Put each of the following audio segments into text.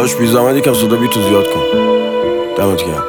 داشت بی زحمت یکم صدا بی تو زیاد کن. دمت گرم.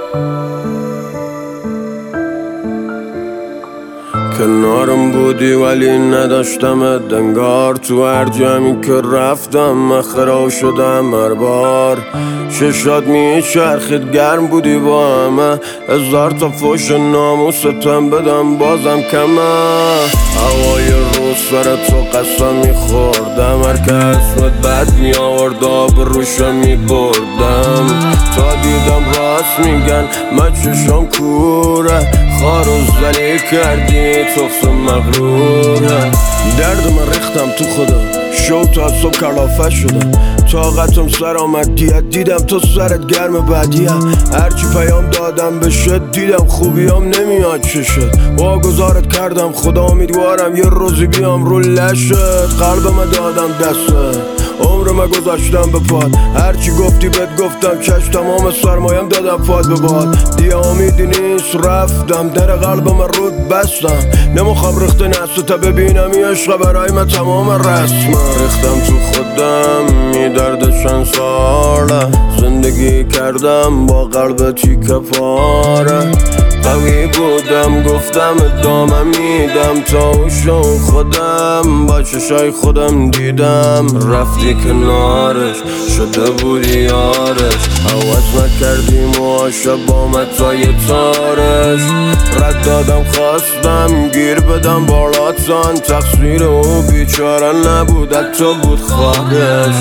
کنارم بودی ولی نداشتمت انگار، تو هر جمعی که رفتم من خراب شدم هر بار. ششات میچرخید گرم بودی با همه، هزار تا فوش ناموستم بدم بازم کمه. هوای روز سر تو قسم میخوردم، هر که اسمت بد میآورد آب روشم میبردم. تا دیدم راست میگن من چشم کوره، خارو زلی کردی تخص مغروره. درد من ریختم تو خودم، شو تا صبح کلافه شدم. طاقتم سر آمد دیدم تو سرت گرم بدیه. هرچی پیام دادم بشه دیدم خوبیام نمیاد چشت. واگذارت کردم خدا امیدوارم یه روزی بیام رو لشت. قلبم دادم دسته، عمرم گذاشتم به پاد. هرچی گفتی بهت گفتم چشم، تمام سرمایم دادم پاد به باد. دیگه امیدی نیست رفتم، در قلبم رود بستم. نمیخوام ریخته نسته تا ببینم این عشق برای من تمام رسمم. ریختم تو خودم می درد چند ساله، زندگی کردم با قلب تیکه پاره. قوی بودم گفتم ادامه میدم تا اوشم خودم با چشای خودم دیدم. رفتی کنارش شده بودی یارش، عوض نکردی موهاشو با متای تارش. رد دادم خواستم گیر بدم بالاتان، تقصیر او بیچاره نبود حتی بود خواهش.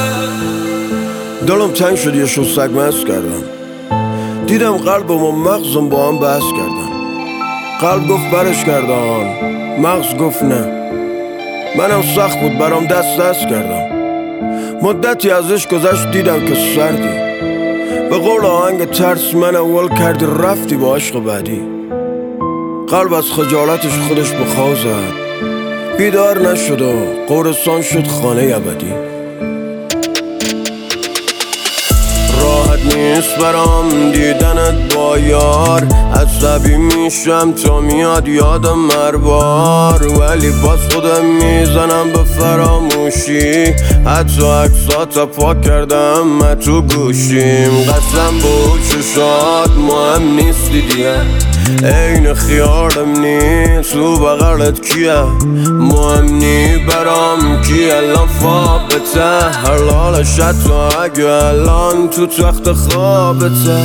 دلم تنگ شد یه شو سگ مست کردم، دیدم قلبم و مغزم با هم بحث کردن. قلب گفت برش کردن، مغز گفت نه. منم سخت بود برام دست کردم. مدتی ازش گذشت دیدم که سردی، به قول آهنگ ترس من اول کردی رفتی با عشق بعدی. قلب از خجالتش خودش به خواه زد، بیدار نشد و قورستان شد خانه ابدی. راحت نیست برام دیدنت با یار، عصبی میشم تا میاد یادم هر بار. ولی باز خودم میزنم به فراموشی، حتی عکسات پاک کردم من تو گوشیم. قسم با چشات مهم نیستی دیگه، این خیالم نیست تو بغلت کیه. مهم نی برام کی الان فابته، حلالش حتی اگه الان تو تخت خوابته.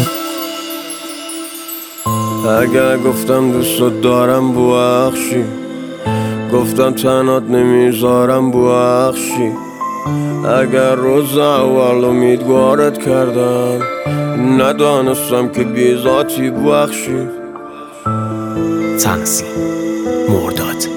اگه گفتم دوست دارم ببخشی، گفتم تنات نمیذارم ببخشی. اگر روز اول امیدوارت کردم، ندانستم که بی ذاتی ببخشی. تنظیم مرداد